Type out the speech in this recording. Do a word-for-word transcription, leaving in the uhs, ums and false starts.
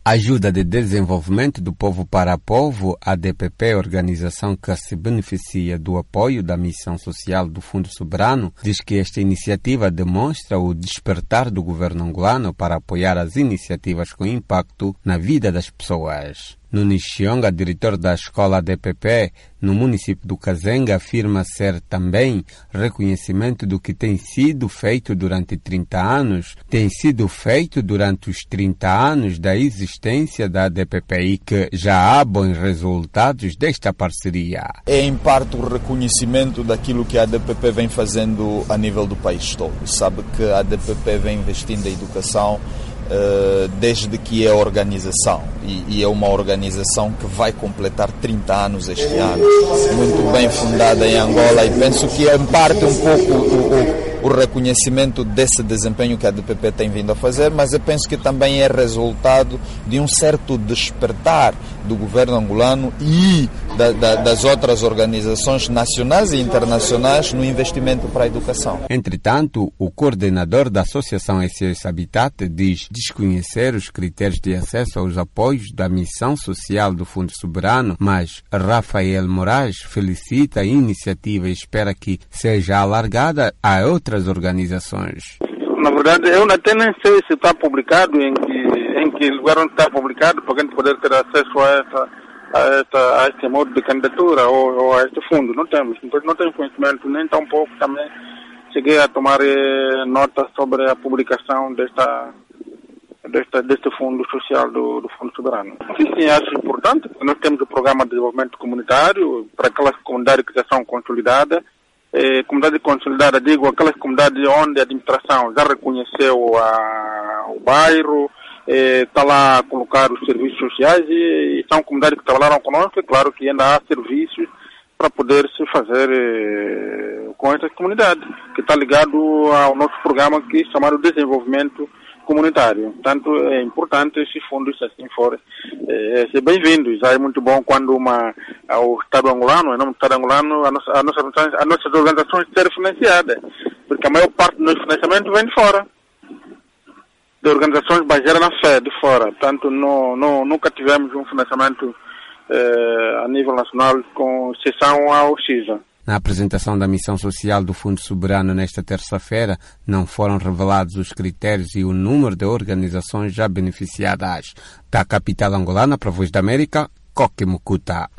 Ajuda de Desenvolvimento do Povo para Povo, A D P P, organização que se beneficia do apoio da Missão Social do Fundo Soberano, diz que esta iniciativa demonstra o despertar do governo angolano para apoiar as iniciativas com impacto na vida das pessoas. Nunes Chionga, diretor da escola A D P P no município do Kazenga, afirma ser também reconhecimento do que tem sido feito durante trinta anos, tem sido feito durante os trinta anos da existência da A D P P e que já há bons resultados desta parceria. É em parte o reconhecimento daquilo que a A D P P vem fazendo a nível do país todo. Sabe que a A D P P vem investindo em educação desde que é organização e é uma organização que vai completar trinta anos este ano, muito bem fundada em Angola, e penso que é em parte um pouco o, o, o reconhecimento desse desempenho que a A D P P tem vindo a fazer, mas eu penso que também é resultado de um certo despertar do governo angolano e da, da, das outras organizações nacionais e internacionais no investimento para a educação. Entretanto, o coordenador da Associação S O S Habitat diz desconhecer os critérios de acesso aos apoios da Missão Social do Fundo Soberano, mas Rafael Moraes felicita a iniciativa e espera que seja alargada a outras organizações. Na verdade, eu até nem sei se está publicado, em que, em que lugar onde está publicado, para a gente poder ter acesso a, essa, a, essa, a este modo de candidatura ou, ou a este fundo. Não temos, não tenho conhecimento, nem tão pouco também cheguei a tomar eh, nota sobre a publicação desta, desta, deste fundo social do, do Fundo Soberano. Sim, sim, acho importante, porque nós temos o programa de desenvolvimento comunitário para aquelas comunidades que já são consolidadas. Eh, comunidade consolidada, digo, aquelas comunidades onde a administração já reconheceu a, o bairro, está eh, lá a colocar os serviços sociais e, e são comunidades que trabalharam conosco, é claro que ainda há serviços para poder se fazer eh, com essas comunidades, que está ligado ao nosso programa que é chamado Desenvolvimento Comunitário. Portanto, é importante esse fundo, se assim for, é, ser bem-vindo. Já é muito bom quando uma, o Estado angolano, em nome do Estado angolano, a nossa, a nossa, as nossas organizações serem financiadas, porque a maior parte do nosso financiamento vem de fora, de organizações baseadas na fé, de fora. Portanto, não, não, nunca tivemos um financiamento eh, a nível nacional, com exceção ao CISA. Na apresentação da Missão Social do Fundo Soberano nesta terça-feira, não foram revelados os critérios e o número de organizações já beneficiadas. Da capital angolana, para a Voz da América, Coque Mucuta.